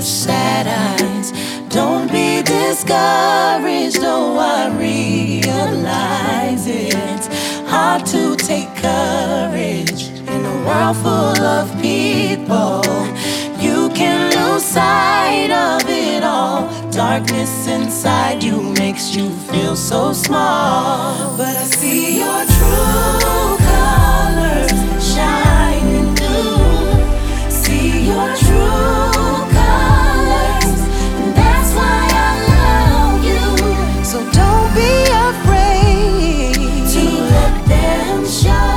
sad eyes. Don't be discouraged, though I realize it's hard to take courage in a world full of people. You can lose sight of it all. Darkness inside you makes you feel so small. But I see your true colors shining through. See your true colors, and that's why I love you. So don't be afraid to let them show.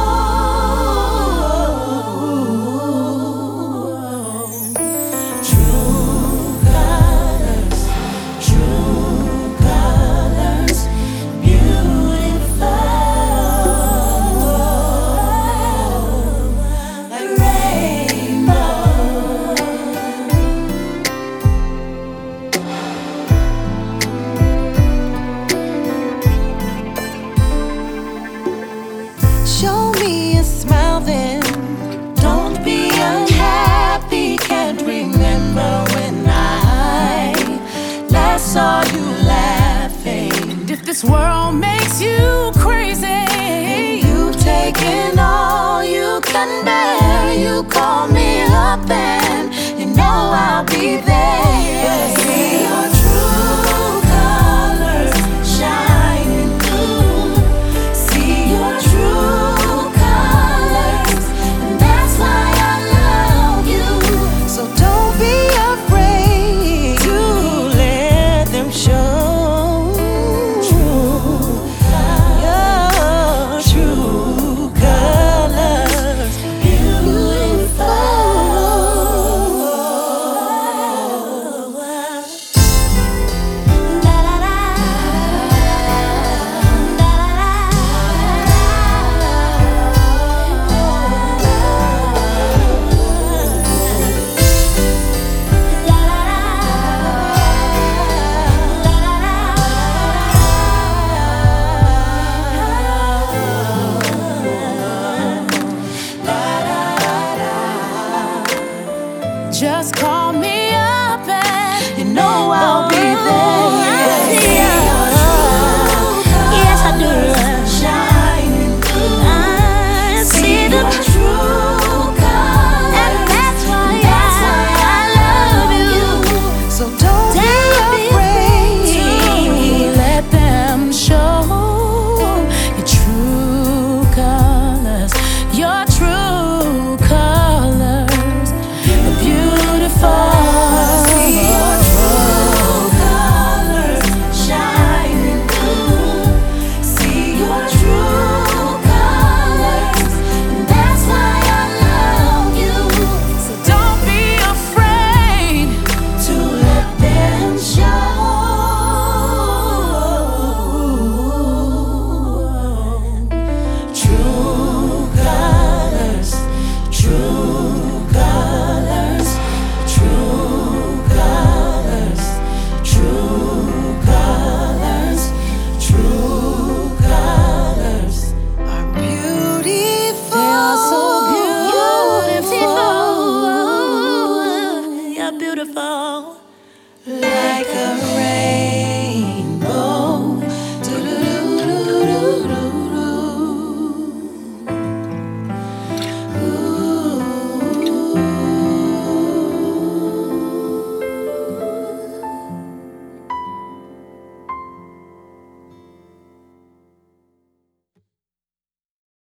Show me a smile then. Don't be unhappy. Can't remember when I last saw you laughing. If this world makes you crazy, you've taken all you can bear. You call me up and you know I'll be there. But I see your true colors shining through. See your true colors, and that's why I love you. So don't be afraid to let them show. Your true colors, beautiful. just call